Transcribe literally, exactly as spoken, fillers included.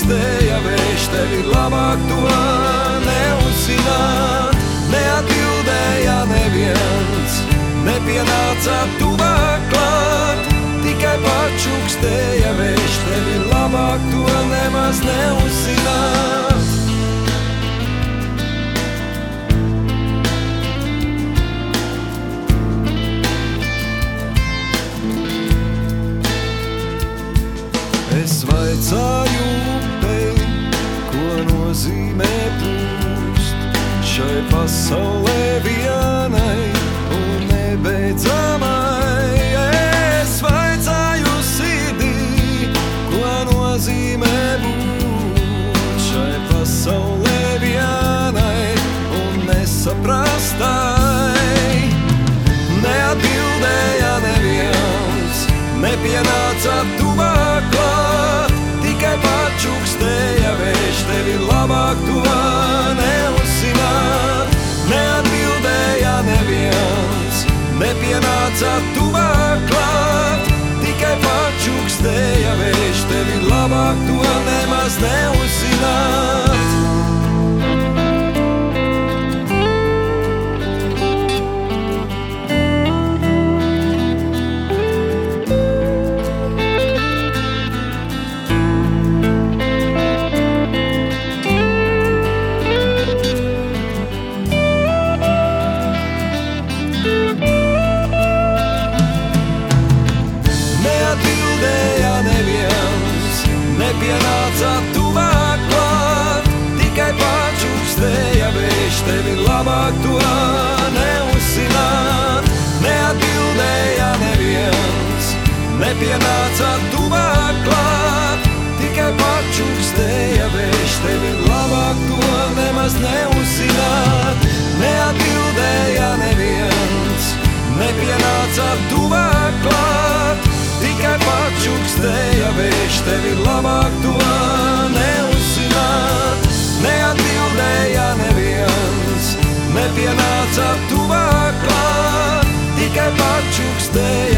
pačukstēja vējš, tevi labāk to neuzzināt. Neatbildēja neviens, nepienāca tuvāk klāt, tikai pačukstēja vējš, tevi labāk to nemaz neuzzināt. Es vaicāju upei, ko nozīmē plūst šai pasaulē vienai un nebeidzamai. Es vaicāju sirdī, ko nozīmē būt šai pasaulē vienai un nesaprastai. Neatbildēja neviens, nepienāca tuvāk klāt, tikai pačukstēja vējš, tevi labāk to neuzzināt. Neatbildēja neviens, nepienāca tuvāk klāt, tikai pačukstēja vējš, tevi labāk to nemaz neuzzināt. Neatbildēja neviens, nepienāca tuvāk klāt, tikai pačukstēja vējš, tevi labāk to neuzzināt. Neatbildēja neviens, nepienāca tuvāk klāt, tikai pačukstēja vējš, tevi labāk to nemaz neuzzināt. Neatbildēja neviens, nepienāca tuvāk klāt, tikai pačukstēja vējš, tevi labāk to neuzzināt. Neatbildēja neviens, nepienāca tuvāk klāt, tikai pačukstēja